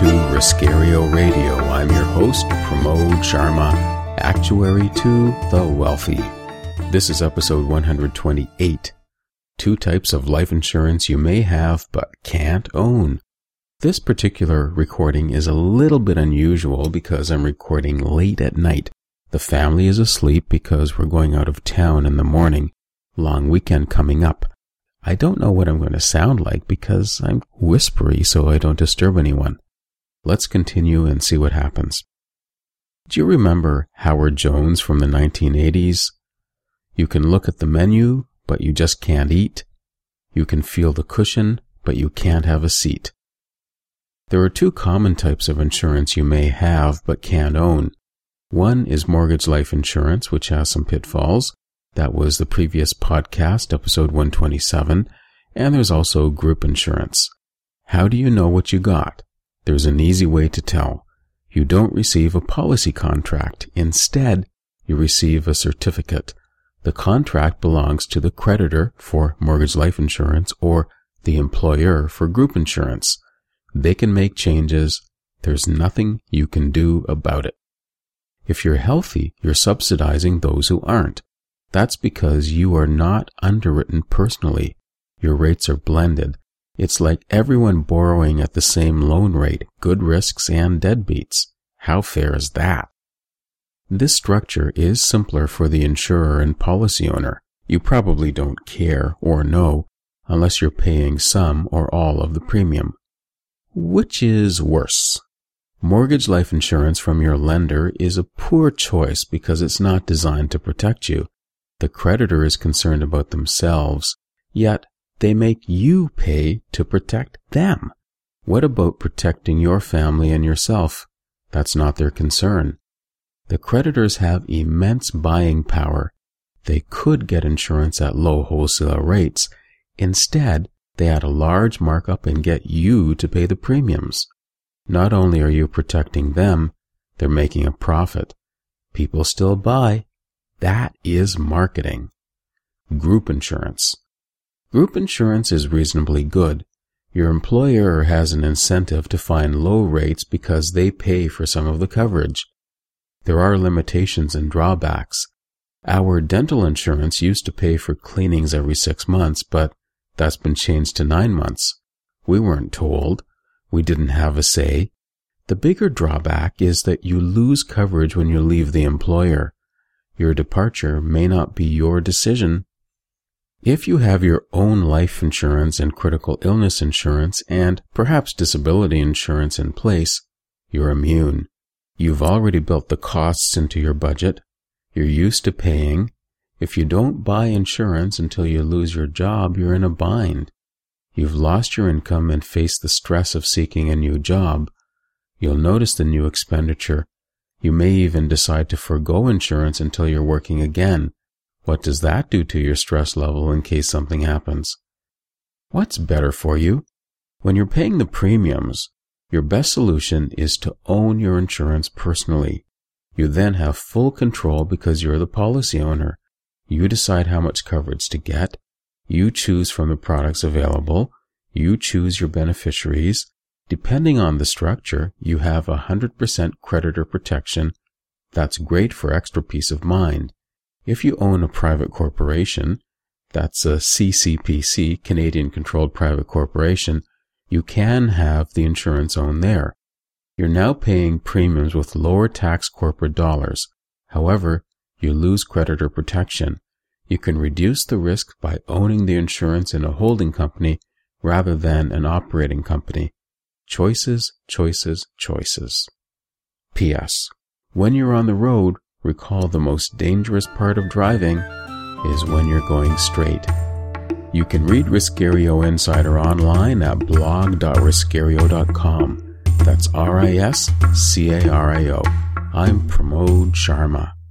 to Riscario Radio. I'm your host, Pramod Sharma, Actuary to the Wealthy. This is episode 128. 2 types of life insurance you may have but can't own. This particular recording is a little bit unusual because I'm recording late at night. The family is asleep because we're going out of town in the morning. Long weekend coming up. I don't know what I'm going to sound like because I'm whispery so I don't disturb anyone. Let's continue and see what happens. Do you remember Howard Jones from the 1980s? You can look at the menu, but you just can't eat. You can feel the cushion, but you can't have a seat. There are 2 common types of insurance you may have but can't own. One is mortgage life insurance, which has some pitfalls. That was the previous podcast, episode 127, and there's also group insurance. How do you know what you got? There's an easy way to tell. You don't receive a policy contract. Instead, you receive a certificate. The contract belongs to the creditor for mortgage life insurance or the employer for group insurance. They can make changes. There's nothing you can do about it. If you're healthy, you're subsidizing those who aren't. That's because you are not underwritten personally. Your rates are blended. It's like everyone borrowing at the same loan rate, good risks and deadbeats. How fair is that? This structure is simpler for the insurer and policy owner. You probably don't care or know unless you're paying some or all of the premium. Which is worse? Mortgage life insurance from your lender is a poor choice because it's not designed to protect you. The creditor is concerned about themselves, yet they make you pay to protect them. What about protecting your family and yourself? That's not their concern. The creditors have immense buying power. They could get insurance at low wholesale rates. Instead, they add a large markup and get you to pay the premiums. Not only are you protecting them, they're making a profit. People still buy. That is marketing. Group insurance. Group insurance is reasonably good. Your employer has an incentive to find low rates because they pay for some of the coverage. There are limitations and drawbacks. Our dental insurance used to pay for cleanings every 6 months, but that's been changed to 9 months. We weren't told. We didn't have a say. The bigger drawback is that you lose coverage when you leave the employer. Your departure may not be your decision. If you have your own life insurance and critical illness insurance and perhaps disability insurance in place, you're immune. You've already built the costs into your budget. You're used to paying. If you don't buy insurance until you lose your job, you're in a bind. You've lost your income and face the stress of seeking a new job. You'll notice the new expenditure. You may even decide to forgo insurance until you're working again. What does that do to your stress level in case something happens? What's better for you? When you're paying the premiums, your best solution is to own your insurance personally. You then have full control because you're the policy owner. You decide how much coverage to get. You choose from the products available. You choose your beneficiaries. Depending on the structure, you have 100% creditor protection. That's great for extra peace of mind. If you own a private corporation, that's a CCPC, Canadian Controlled Private Corporation, you can have the insurance owned there. You're now paying premiums with lower tax corporate dollars. However, you lose creditor protection. You can reduce the risk by owning the insurance in a holding company rather than an operating company. Choices, choices, choices. P.S. When you're on the road, recall the most dangerous part of driving is when you're going straight. You can read Riscario Insider online at blog.riscario.com. That's Riscario. I'm Pramod Sharma.